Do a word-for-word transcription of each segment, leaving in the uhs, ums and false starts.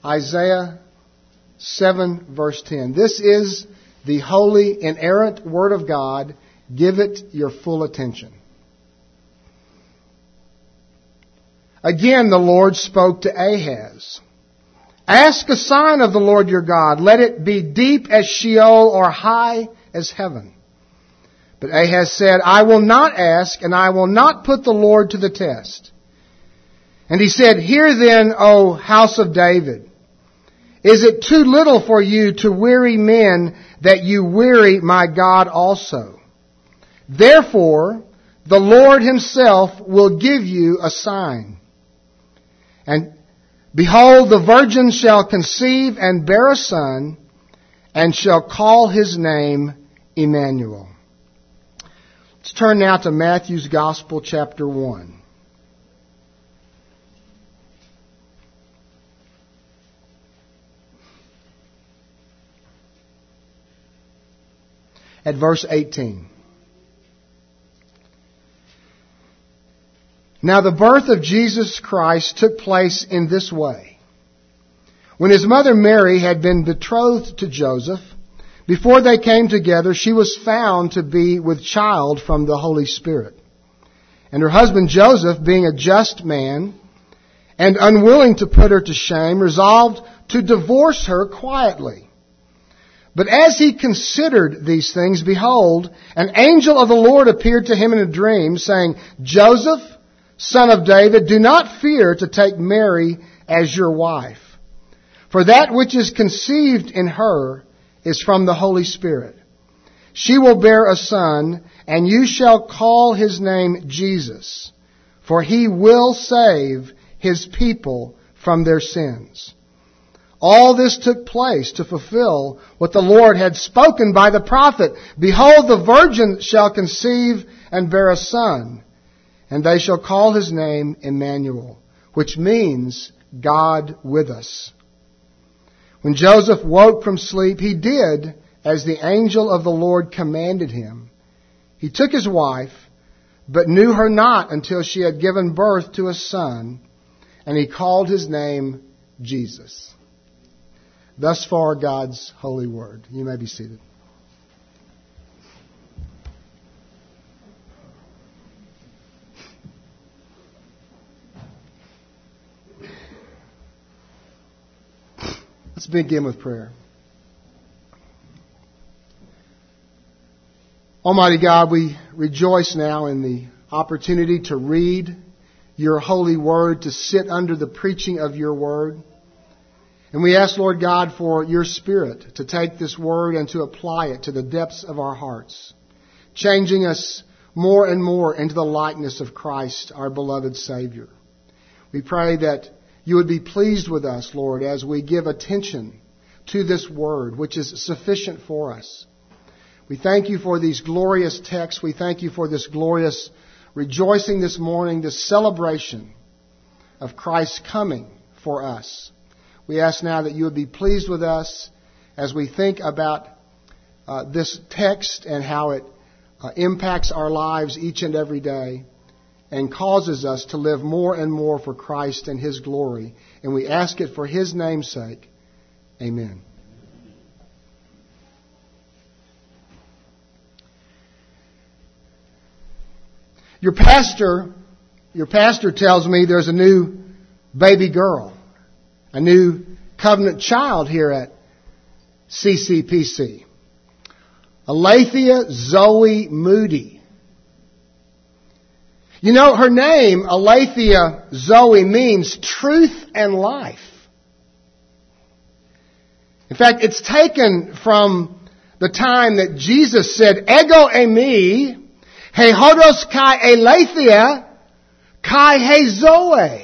Isaiah seven, verse ten. This is the holy, inerrant Word of God. Give it your full attention. Again, the Lord spoke to Ahaz. Ask a sign of the Lord your God. Let it be deep as Sheol or high as heaven. But Ahaz said, I will not ask, and I will not put the Lord to the test. And he said, Hear then, O house of David. Is it too little for you to weary men that you weary my God also? Therefore, the Lord himself will give you a sign. And behold, the virgin shall conceive and bear a son, and shall call his name Emmanuel. Let's turn now to Matthew's Gospel, chapter one. At verse eighteen. Now the birth of Jesus Christ took place in this way. When his mother Mary had been betrothed to Joseph, before they came together, she was found to be with child from the Holy Spirit. And her husband Joseph, being a just man and unwilling to put her to shame, resolved to divorce her quietly. But as he considered these things, behold, an angel of the Lord appeared to him in a dream, saying, Joseph, son of David, do not fear to take Mary as your wife. For that which is conceived in her is from the Holy Spirit. She will bear a son, and you shall call his name Jesus, for he will save his people from their sins. All this took place to fulfill what the Lord had spoken by the prophet. Behold, the virgin shall conceive and bear a son, and they shall call his name Emmanuel, which means God with us. When Joseph woke from sleep, he did as the angel of the Lord commanded him. He took his wife, but knew her not until she had given birth to a son, and he called his name Jesus. Thus far, God's holy word. You may be seated. Let's begin with prayer. Almighty God, we rejoice now in the opportunity to read your holy word, to sit under the preaching of your word. And we ask, Lord God, for your Spirit to take this word and to apply it to the depths of our hearts, changing us more and more into the likeness of Christ, our beloved Savior. We pray that you would be pleased with us, Lord, as we give attention to this word, which is sufficient for us. We thank you for these glorious texts. We thank you for this glorious rejoicing this morning, this celebration of Christ's coming for us. We ask now that you would be pleased with us as we think about uh, this text and how it uh, impacts our lives each and every day and causes us to live more and more for Christ and his glory. And we ask it for his name's sake. Amen. Your pastor, your pastor tells me there's a new baby girl, a new covenant child here at C C P C. Alethea Zoe Moody. You know, her name, Alethea Zoe, means truth and life. In fact, it's taken from the time that Jesus said, Ego eimi, he hodos kai Alethea, kai he Zoe.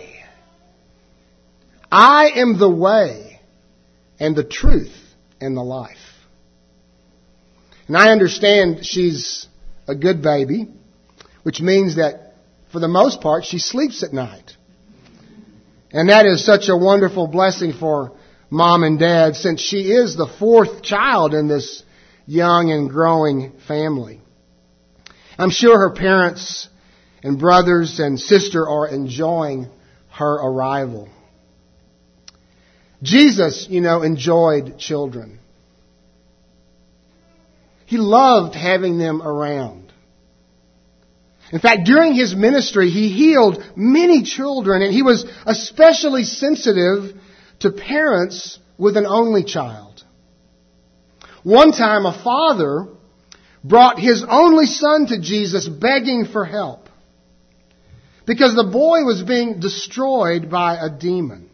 I am the way and the truth and the life. And I understand she's a good baby, which means that for the most part she sleeps at night. And that is such a wonderful blessing for mom and dad, since she is the fourth child in this young and growing family. I'm sure her parents and brothers and sister are enjoying her arrival. Jesus, you know, enjoyed children. He loved having them around. In fact, during His ministry, He healed many children, and He was especially sensitive to parents with an only child. One time, a father brought his only son to Jesus begging for help because the boy was being destroyed by a demon.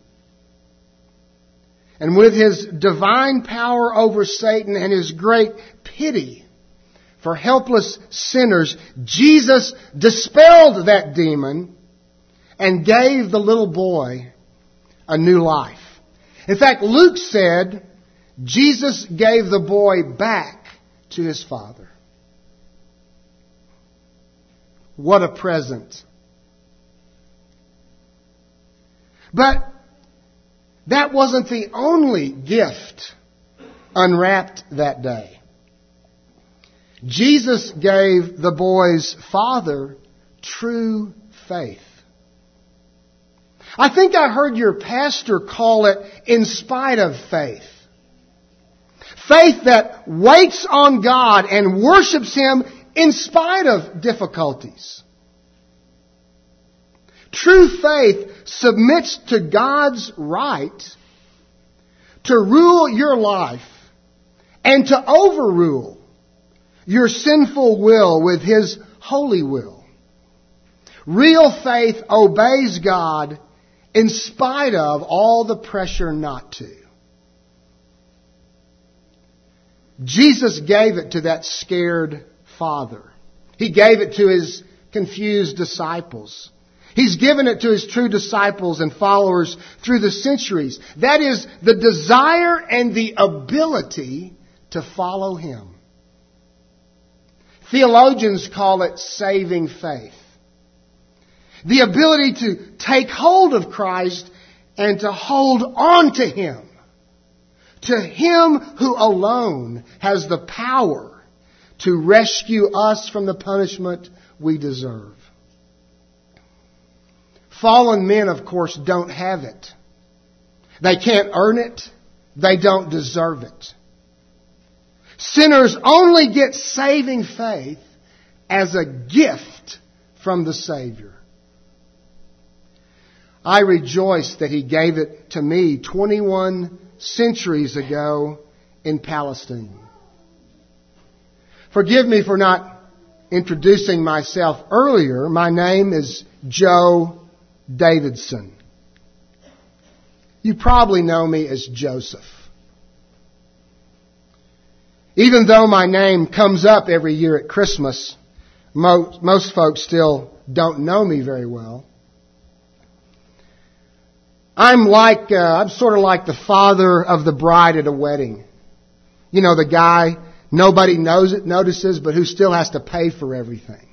And with His divine power over Satan and His great pity for helpless sinners, Jesus dispelled that demon and gave the little boy a new life. In fact, Luke said Jesus gave the boy back to his father. What a present. But that wasn't the only gift unwrapped that day. Jesus gave the boy's father true faith. I think I heard your pastor call it in spite of faith. Faith that waits on God and worships Him in spite of difficulties. True faith submits to God's right to rule your life and to overrule your sinful will with His holy will. Real faith obeys God in spite of all the pressure not to. Jesus gave it to that scared father. He gave it to His confused disciples. He's given it to His true disciples and followers through the centuries. That is the desire and the ability to follow Him. Theologians call it saving faith. The ability to take hold of Christ and to hold on to Him. To Him who alone has the power to rescue us from the punishment we deserve. Fallen men, of course, don't have it. They can't earn it. They don't deserve it. Sinners only get saving faith as a gift from the Savior. I rejoice that He gave it to me twenty-one centuries ago in Palestine. Forgive me for not introducing myself earlier. My name is Joe Davidson. You probably know me as Joseph. Even though my name comes up every year at Christmas, most, most folks still don't know me very well. I'm like, uh, I'm sort of like the father of the bride at a wedding. You know, the guy nobody knows it, notices, but who still has to pay for everything.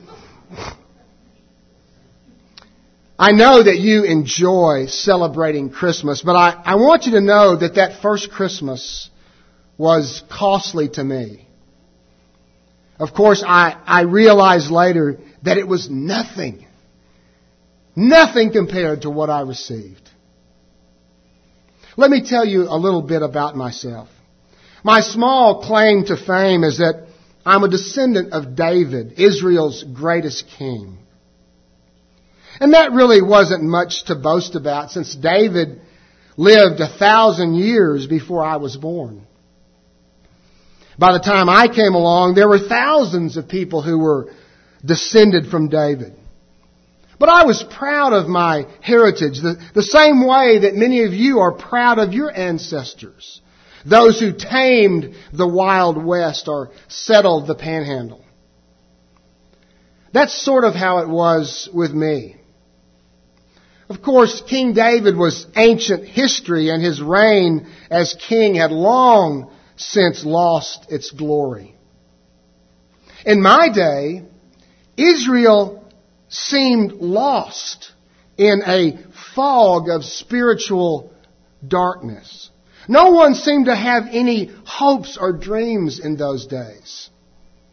I know that you enjoy celebrating Christmas, but I, I want you to know that that first Christmas was costly to me. Of course, I, I realized later that it was nothing. Nothing compared to what I received. Let me tell you a little bit about myself. My small claim to fame is that I'm a descendant of David, Israel's greatest king. And that really wasn't much to boast about, since David lived a thousand years before I was born. By the time I came along, there were thousands of people who were descended from David. But I was proud of my heritage, the, the same way that many of you are proud of your ancestors, those who tamed the Wild West or settled the Panhandle. That's sort of how it was with me. Of course, King David was ancient history, and his reign as king had long since lost its glory. In my day, Israel seemed lost in a fog of spiritual darkness. No one seemed to have any hopes or dreams in those days.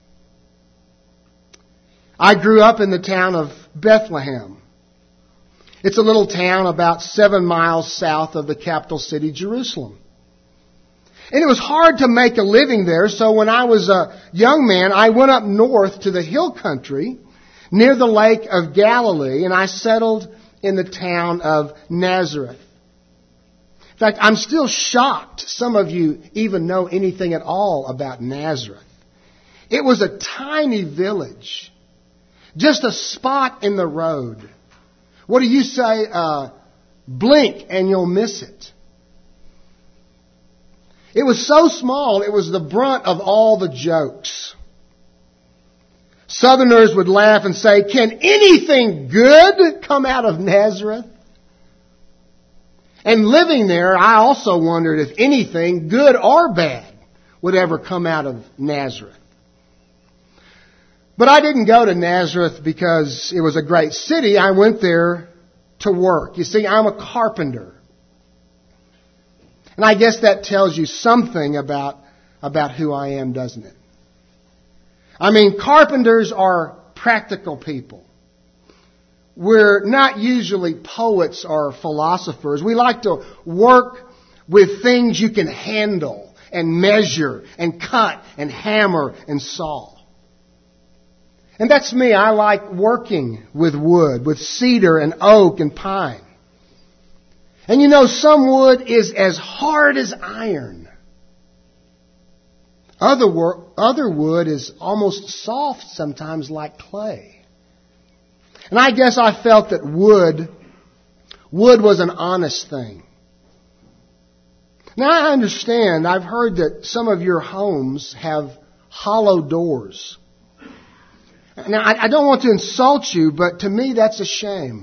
I grew up in the town of Bethlehem. It's a little town about seven miles south of the capital city, Jerusalem. And it was hard to make a living there, so when I was a young man, I went up north to the hill country near the Lake of Galilee, and I settled in the town of Nazareth. In fact, I'm still shocked some of you even know anything at all about Nazareth. It was a tiny village, just a spot in the road. What do you say? Uh, blink and you'll miss it. It was so small, it was the brunt of all the jokes. Southerners would laugh and say, "Can anything good come out of Nazareth?" And living there, I also wondered if anything good or bad would ever come out of Nazareth. But I didn't go to Nazareth because it was a great city. I went there to work. You see, I'm a carpenter. And I guess that tells you something about, about who I am, doesn't it? I mean, carpenters are practical people. We're not usually poets or philosophers. We like to work with things you can handle and measure and cut and hammer and saw. And that's me. I like working with wood, with cedar and oak and pine. And you know, some wood is as hard as iron. Other, wor- other wood is almost soft sometimes like clay. And I guess I felt that wood, wood was an honest thing. Now I understand, I've heard that some of your homes have hollow doors. Now I, I don't want to insult you, but to me that's a shame.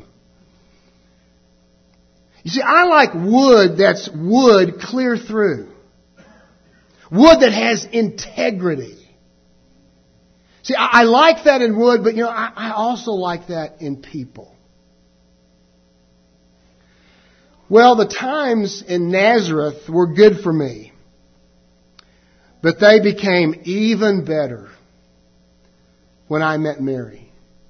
You see, I like wood that's wood clear through. Wood that has integrity. See, I, I like that in wood, but you know, I, I also like that in people. Well, the times in Nazareth were good for me, but they became even better when I met Mary.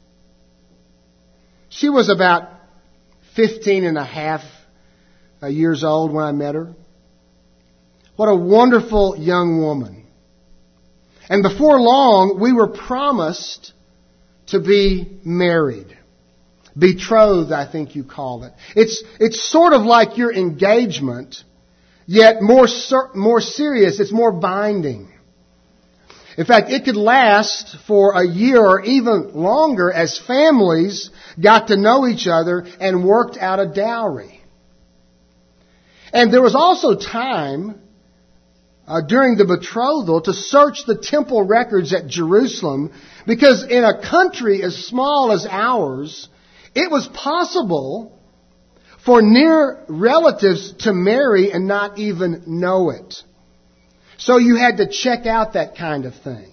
She was about fifteen and a half years old when I met her. What a wonderful young woman. And before long, we were promised to be married. Betrothed, I think you call it. It's, it's sort of like your engagement, yet more, more serious. It's more binding. In fact, it could last for a year or even longer as families got to know each other and worked out a dowry. And there was also time uh, during the betrothal to search the temple records at Jerusalem, because in a country as small as ours, it was possible for near relatives to marry and not even know it. So you had to check out that kind of thing.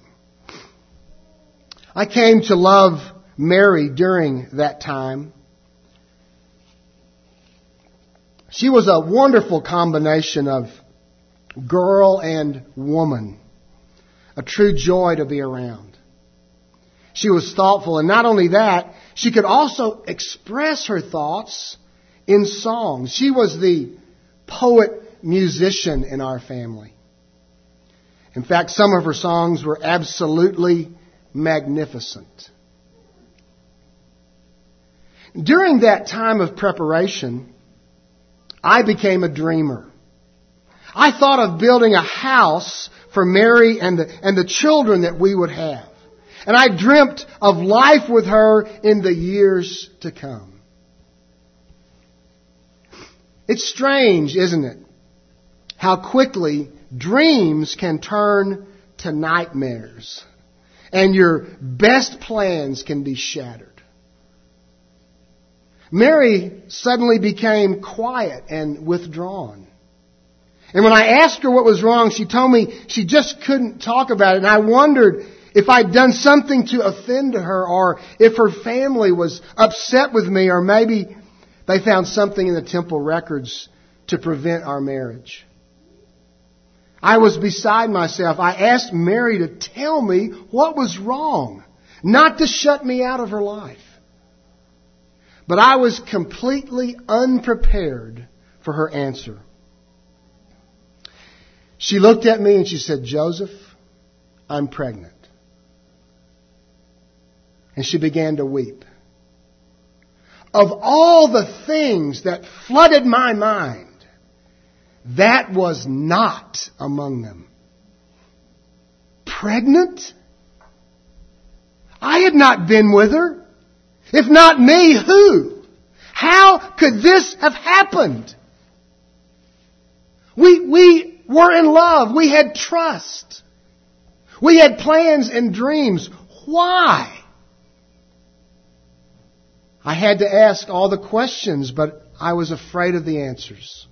I came to love Mary during that time. She was a wonderful combination of girl and woman. A true joy to be around. She was thoughtful, and not only that, she could also express her thoughts in songs. She was the poet-musician in our family. In fact, some of her songs were absolutely magnificent. During that time of preparation, I became a dreamer. I thought of building a house for Mary and the, and the children that we would have. And I dreamt of life with her in the years to come. It's strange, isn't it? How quickly dreams can turn to nightmares. And your best plans can be shattered. Mary suddenly became quiet and withdrawn. And when I asked her what was wrong, she told me she just couldn't talk about it. And I wondered if I'd done something to offend her, or if her family was upset with me, or maybe they found something in the temple records to prevent our marriage. I was beside myself. I asked Mary to tell me what was wrong, not to shut me out of her life. But I was completely unprepared for her answer. She looked at me and she said, "Joseph, I'm pregnant." And she began to weep. Of all the things that flooded my mind, that was not among them. Pregnant? I had not been with her. If not me, who? How could this have happened? We, we were in love. We had trust. We had plans and dreams. Why? I had to ask all the questions, but I was afraid of the answers.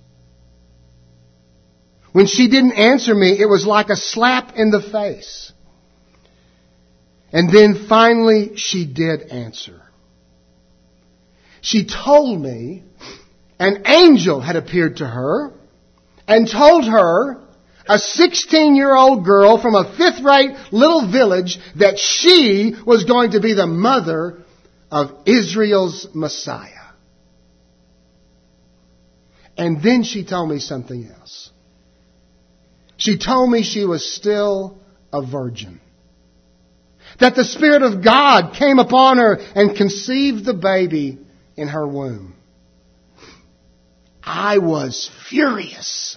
When she didn't answer me, it was like a slap in the face. And then finally, she did answer. She told me an angel had appeared to her and told her, a sixteen-year-old girl from a fifth-rate little village, that she was going to be the mother of Israel's Messiah. And then she told me something else. She told me she was still a virgin. That the Spirit of God came upon her and conceived the baby in her womb. I was furious.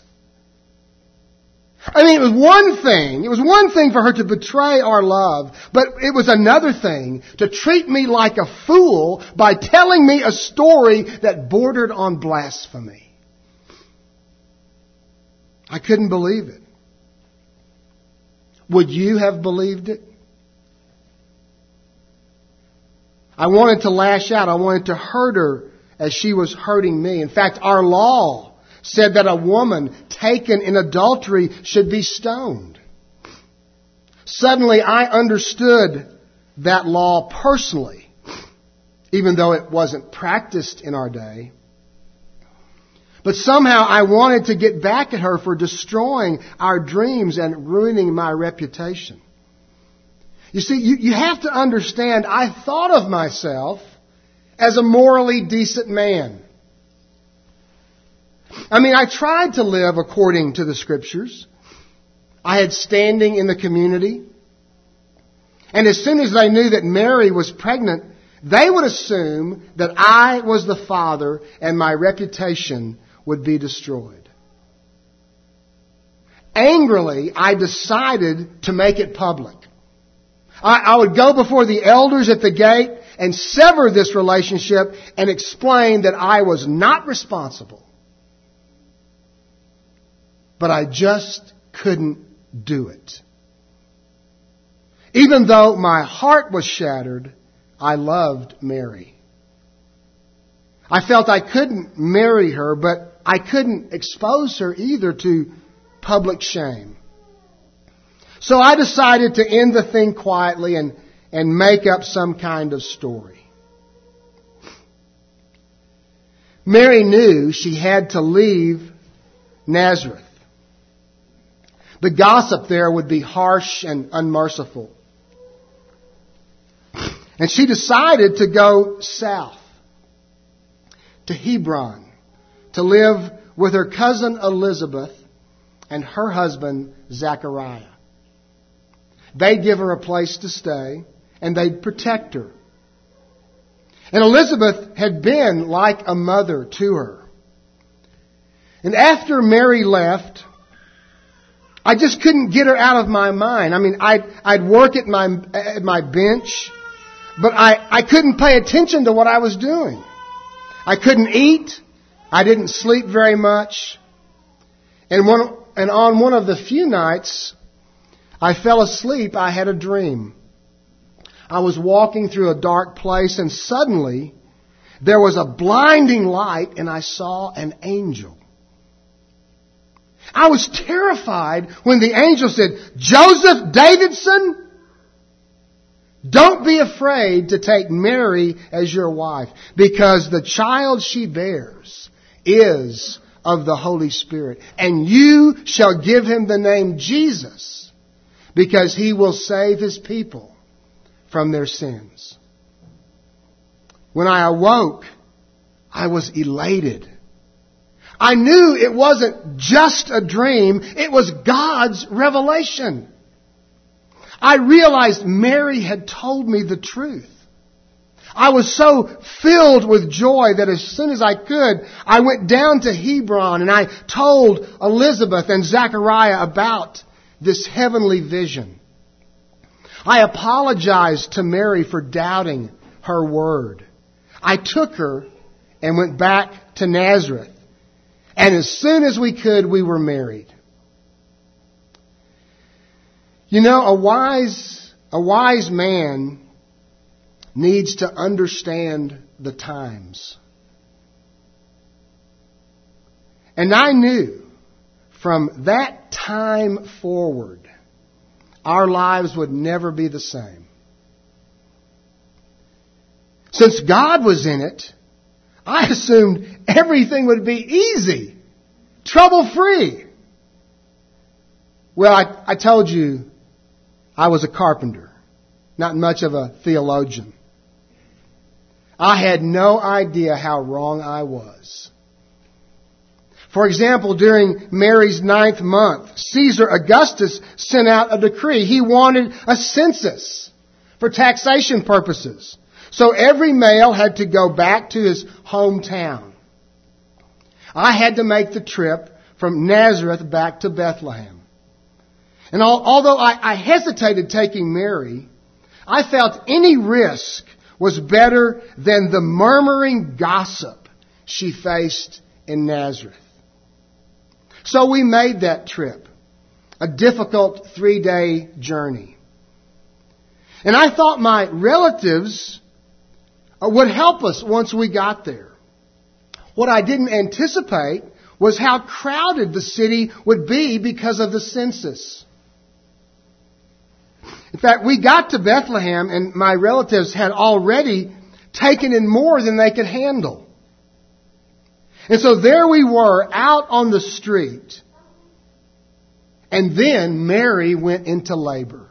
I mean, it was one thing, it was one thing for her to betray our love, but it was another thing to treat me like a fool by telling me a story that bordered on blasphemy. I couldn't believe it. Would you have believed it? I wanted to lash out. I wanted to hurt her as she was hurting me. In fact, our law said that a woman taken in adultery should be stoned. Suddenly, I understood that law personally, even though it wasn't practiced in our day. But somehow I wanted to get back at her for destroying our dreams and ruining my reputation. You see, you, you have to understand, I thought of myself as a morally decent man. I mean, I tried to live according to the Scriptures. I had standing in the community. And as soon as they knew that Mary was pregnant, they would assume that I was the father and my reputation would be destroyed. Angrily, I decided to make it public. I, I would go before the elders at the gate and sever this relationship and explain that I was not responsible. But I just couldn't do it. Even though my heart was shattered, I loved Mary. I felt I couldn't marry her, but I couldn't expose her either to public shame. So I decided to end the thing quietly and, and make up some kind of story. Mary knew she had to leave Nazareth. The gossip there would be harsh and unmerciful. And she decided to go south to Hebron to live with her cousin Elizabeth and her husband Zachariah. They'd give her a place to stay and they'd protect her. And Elizabeth had been like a mother to her. And after Mary left, I just couldn't get her out of my mind. I mean, I'd, I'd work at my, at my bench, but I, I couldn't pay attention to what I was doing. I couldn't eat. I didn't sleep very much. And one, and on one of the few nights I fell asleep, I had a dream. I was walking through a dark place and suddenly there was a blinding light and I saw an angel. I was terrified when the angel said, "Joseph Davidson, don't be afraid to take Mary as your wife, because the child she bears is of the Holy Spirit. And you shall give him the name Jesus, because he will save his people from their sins." When I awoke, I was elated. I knew it wasn't just a dream. It was God's revelation. I realized Mary had told me the truth. I was so filled with joy that as soon as I could, I went down to Hebron and I told Elizabeth and Zechariah about this heavenly vision. I apologized to Mary for doubting her word. I took her and went back to Nazareth. And as soon as we could, we were married. You know, a wise, a wise man needs to understand the times. And I knew from that time forward, our lives would never be the same. Since God was in it, I assumed everything would be easy, trouble-free. Well, I, I told you I was a carpenter, not much of a theologian. I had no idea how wrong I was. For example, during Mary's ninth month, Caesar Augustus sent out a decree. He wanted a census for taxation purposes. So every male had to go back to his hometown. I had to make the trip from Nazareth back to Bethlehem. And although I, I hesitated taking Mary, I felt any risk was better than the murmuring gossip she faced in Nazareth. So we made that trip, a difficult three-day journey. And I thought my relatives would help us once we got there. What I didn't anticipate was how crowded the city would be because of the census. In fact, we got to Bethlehem and my relatives had already taken in more than they could handle. And so there we were out on the street. And then Mary went into labor.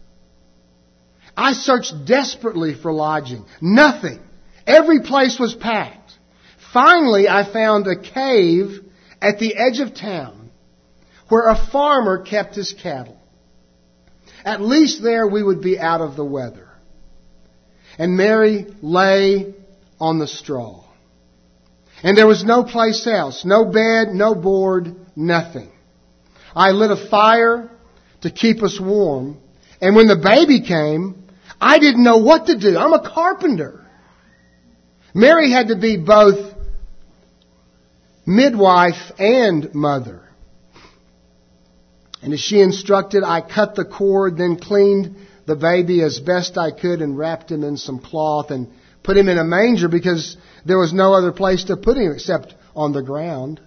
I searched desperately for lodging. Nothing. Every place was packed. Finally, I found a cave at the edge of town where a farmer kept his cattle. At least there we would be out of the weather. And Mary lay on the straw. And there was no place else. No bed, no board, nothing. I lit a fire to keep us warm. And when the baby came, I didn't know what to do. I'm a carpenter. Mary had to be both midwife and mother. And as she instructed, I cut the cord, then cleaned the baby as best I could and wrapped him in some cloth and put him in a manger because there was no other place to put him except on the ground.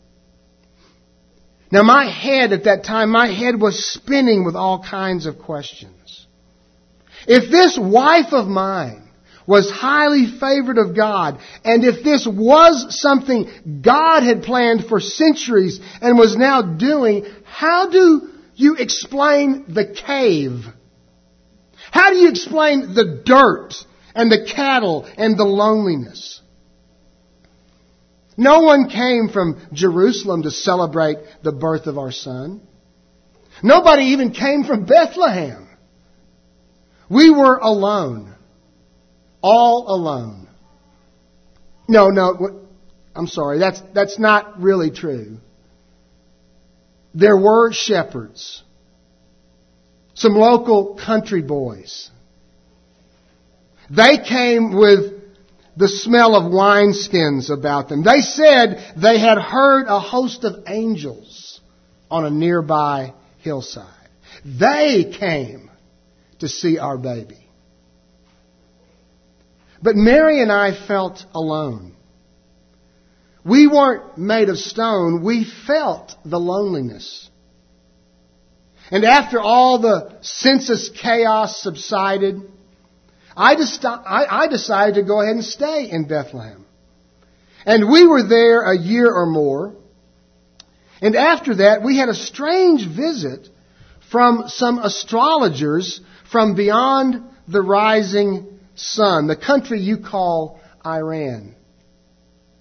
Now my head at that time, my head was spinning with all kinds of questions. If this wife of mine was highly favored of God, and if this was something God had planned for centuries and was now doing, how do you explain the cave? How do you explain the dirt and the cattle and the loneliness? No one came from Jerusalem to celebrate the birth of our son. Nobody even came from Bethlehem. We were alone. All alone. No, no, I'm sorry. That's, that's not really true. There were shepherds. Some local country boys. They came with the smell of wineskins about them. They said they had heard a host of angels on a nearby hillside. They came to see our baby. But Mary and I felt alone. We weren't made of stone. We felt the loneliness. And after all the census chaos subsided, I, dest- I, I decided to go ahead and stay in Bethlehem. And we were there a year or more. And after that, we had a strange visit from some astrologers from beyond the rising sun, the country you call Iran.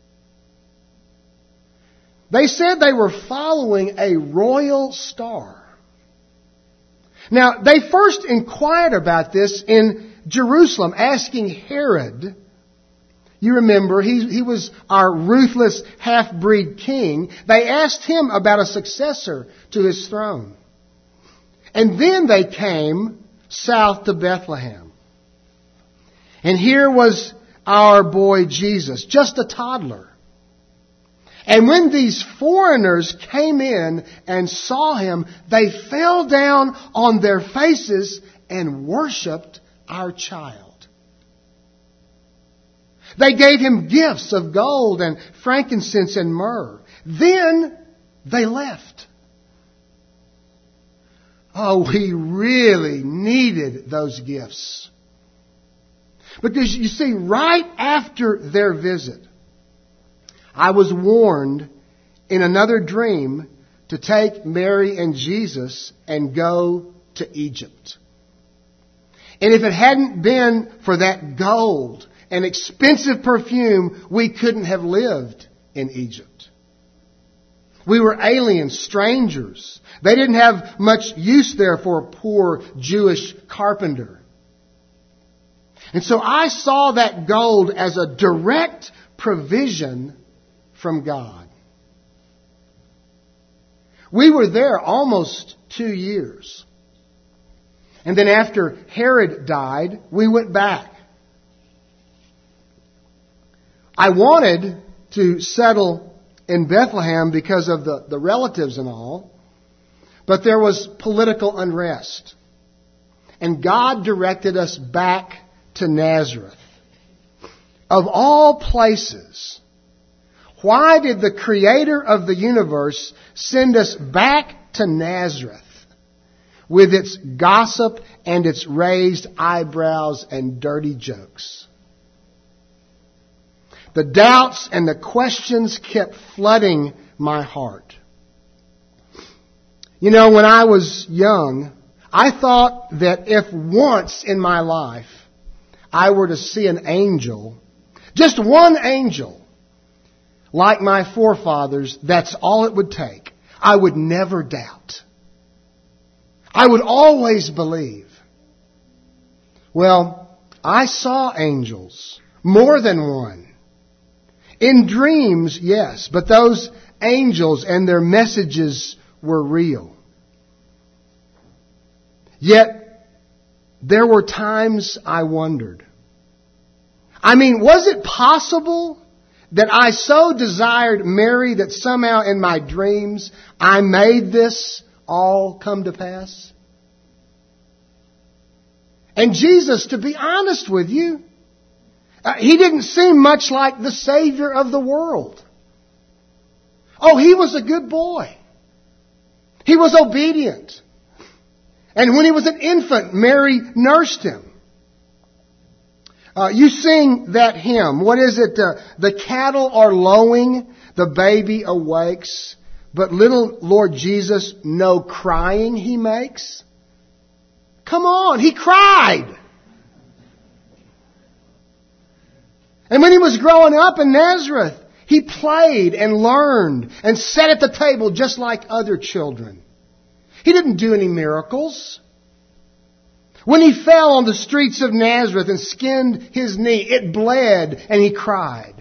They said they were following a royal star. Now, they first inquired about this in Jerusalem, asking Herod. You remember, he, he was our ruthless half-breed king. They asked him about a successor to his throne. And then they came south to Bethlehem. And here was our boy Jesus, just a toddler. And when these foreigners came in and saw him, they fell down on their faces and worshiped our child. They gave him gifts of gold and frankincense and myrrh. Then they left. Oh, we really needed those gifts. Because you see, right after their visit, I was warned in another dream to take Mary and Jesus and go to Egypt. And if it hadn't been for that gold and expensive perfume, we couldn't have lived in Egypt. We were aliens, strangers. They didn't have much use there for a poor Jewish carpenter. And so I saw that gold as a direct provision from God. We were there almost two years. And then after Herod died, we went back. I wanted to settle in Bethlehem because of the, the relatives and all, but there was political unrest. And God directed us back to Nazareth. Of all places, why did the Creator of the universe send us back to Nazareth with its gossip and its raised eyebrows and dirty jokes? The doubts and the questions kept flooding my heart. You know, when I was young, I thought that if once in my life I were to see an angel, just one angel, like my forefathers, that's all it would take. I would never doubt. I would always believe. Well, I saw angels, more than one. In dreams, yes, but those angels and their messages were real. Yet, there were times I wondered. I mean, was it possible that I so desired Mary that somehow in my dreams I made this all come to pass? And Jesus, to be honest with you, uh, He didn't seem much like the Savior of the world. Oh, He was a good boy. He was obedient. And when he was an infant, Mary nursed him. Uh, you sing that hymn. What is it? Uh, the cattle are lowing, the baby awakes, but little Lord Jesus, no crying he makes. Come on, he cried. And when he was growing up in Nazareth, he played and learned and sat at the table just like other children. He didn't do any miracles. When he fell on the streets of Nazareth and skinned his knee, it bled and he cried.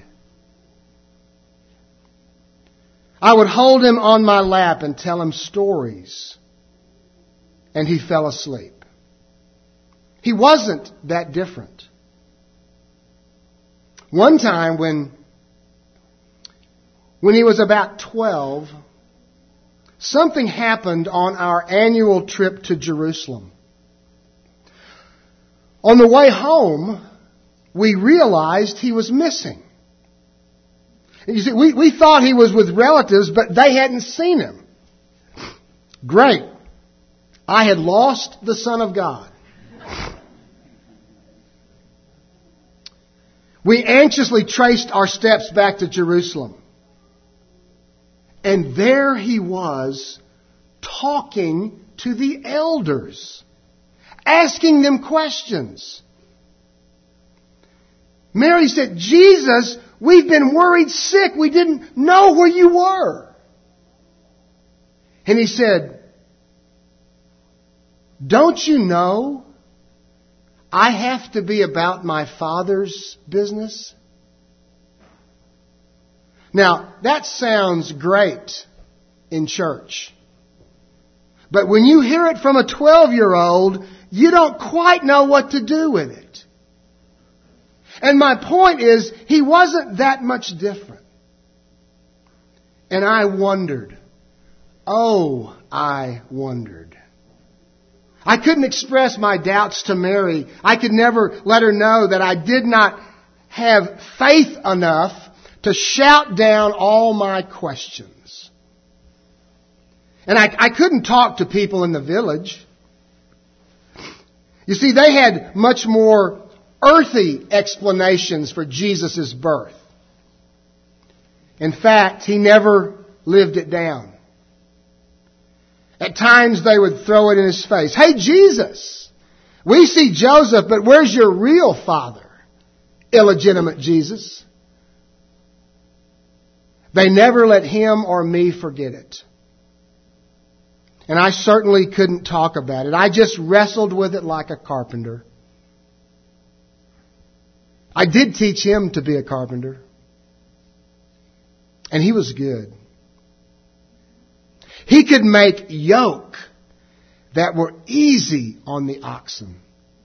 I would hold him on my lap and tell him stories, and he fell asleep. He wasn't that different. One time when, when he was about twelve, something happened on our annual trip to Jerusalem. On the way home, we realized he was missing. You see, we, we thought he was with relatives, but they hadn't seen him. Great. I had lost the Son of God. We anxiously traced our steps back to Jerusalem. And there he was, talking to the elders, asking them questions. Mary said, Jesus, we've been worried sick. We didn't know where you were. And he said, "Don't you know I have to be about my Father's business?" Now, that sounds great in church. But when you hear it from a twelve-year-old, you don't quite know what to do with it. And my point is, he wasn't that much different. And I wondered. Oh, I wondered. I couldn't express my doubts to Mary. I could never let her know that I did not have faith enough to shout down all my questions. And I, I couldn't talk to people in the village. You see, they had much more earthy explanations for Jesus' birth. In fact, he never lived it down. At times they would throw it in his face. "Hey, Jesus, we see Joseph, but where's your real father, illegitimate Jesus?" They never let him or me forget it. And I certainly couldn't talk about it. I just wrestled with it like a carpenter. I did teach him to be a carpenter. And he was good. He could make yoke that were easy on the oxen.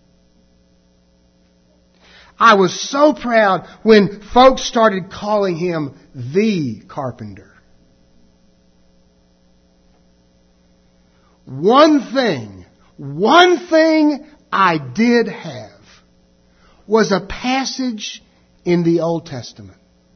I was so proud when folks started calling him the carpenter. One thing, one thing I did have was a passage in the Old Testament.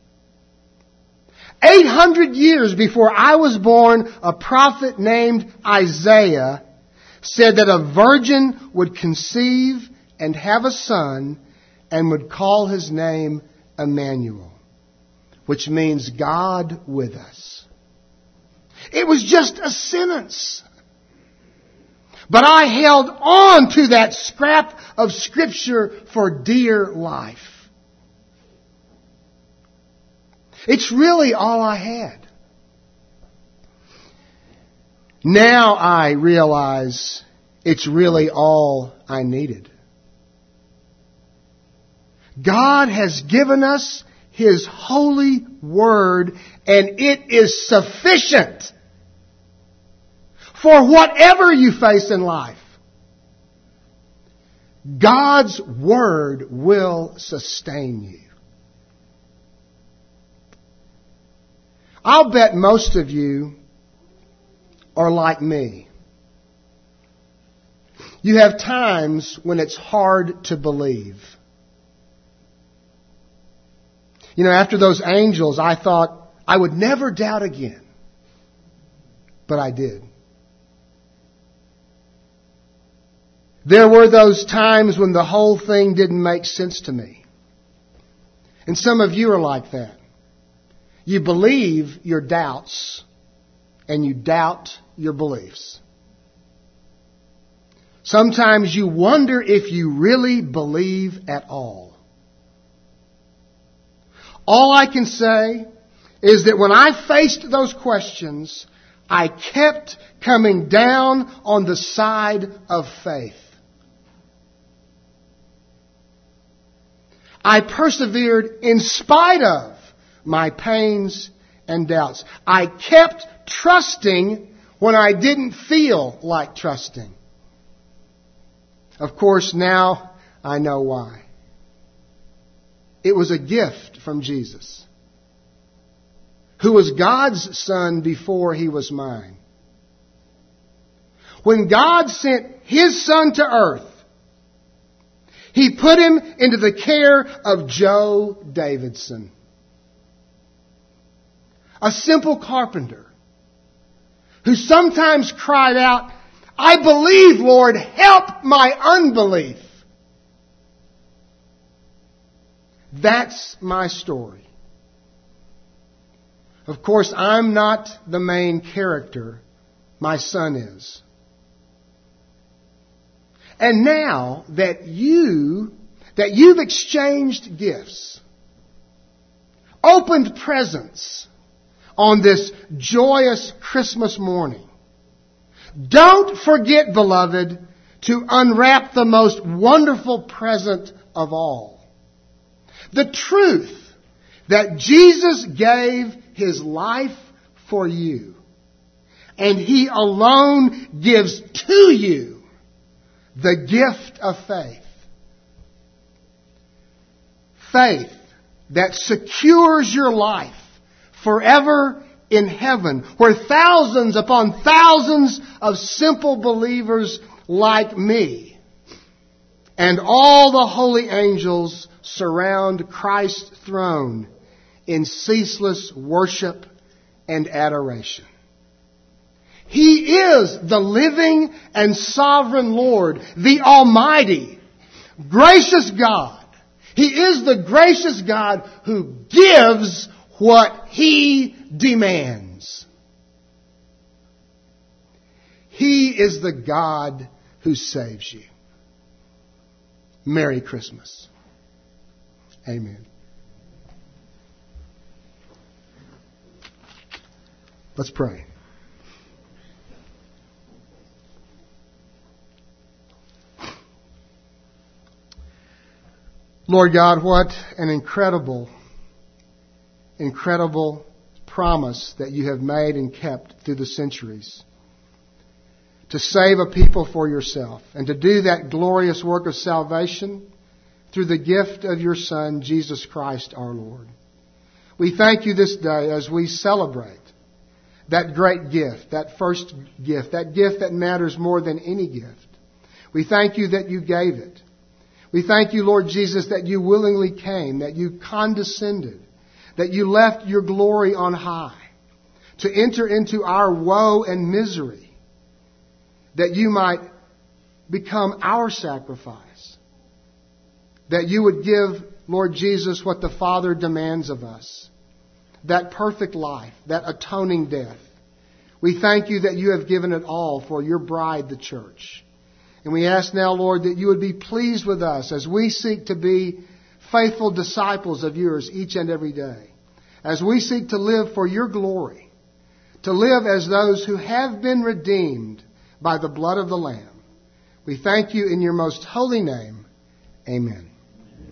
eight hundred years before I was born, a prophet named Isaiah said that a virgin would conceive and have a son and would call his name Emmanuel, which means God with us. It was just a sentence. But I held on to that scrap of Scripture for dear life. It's really all I had. Now I realize it's really all I needed. God has given us His holy word, and it is sufficient for whatever you face in life. God's word will sustain you. I'll bet most of you are like me. You have times when it's hard to believe. You know, after those angels, I thought I would never doubt again. But I did. There were those times when the whole thing didn't make sense to me. And some of you are like that. You believe your doubts, and you doubt your beliefs. Sometimes you wonder if you really believe at all. All I can say is that when I faced those questions, I kept coming down on the side of faith. I persevered in spite of my pains and doubts. I kept trusting when I didn't feel like trusting. Of course, now I know why. It was a gift from Jesus, who was God's Son before He was mine. When God sent His Son to earth, He put Him into the care of Joe Davidson, a simple carpenter who sometimes cried out, "I believe, Lord, help my unbelief." That's my story. Of course, I'm not the main character. My son is. And now that you, that you've exchanged gifts, opened presents on this joyous Christmas morning, Don't forget, beloved, to unwrap the most wonderful present of all. The truth that Jesus gave His life for you. And He alone gives to you the gift of faith. Faith that secures your life forever in heaven, where thousands upon thousands of simple believers like me and all the holy angels surround Christ's throne in ceaseless worship and adoration. He is the living and sovereign Lord, the Almighty, gracious God. He is the gracious God who gives what He demands. He is the God who saves you. Merry Christmas. Amen. Let's pray. Lord God, what an incredible, incredible promise that you have made and kept through the centuries. To save a people for yourself and to do that glorious work of salvation through the gift of your Son, Jesus Christ our Lord. We thank you this day as we celebrate that great gift, that first gift, that gift that matters more than any gift. We thank you that you gave it. We thank you, Lord Jesus, that you willingly came, that you condescended, that you left your glory on high to enter into our woe and misery, that you might become our sacrifice, that you would give, Lord Jesus, what the Father demands of us, that perfect life, that atoning death. We thank you that you have given it all for your bride, the church. And we ask now, Lord, that you would be pleased with us as we seek to be faithful disciples of yours each and every day. As we seek to live for your glory, to live as those who have been redeemed by the blood of the Lamb. We thank you in your most holy name. Amen.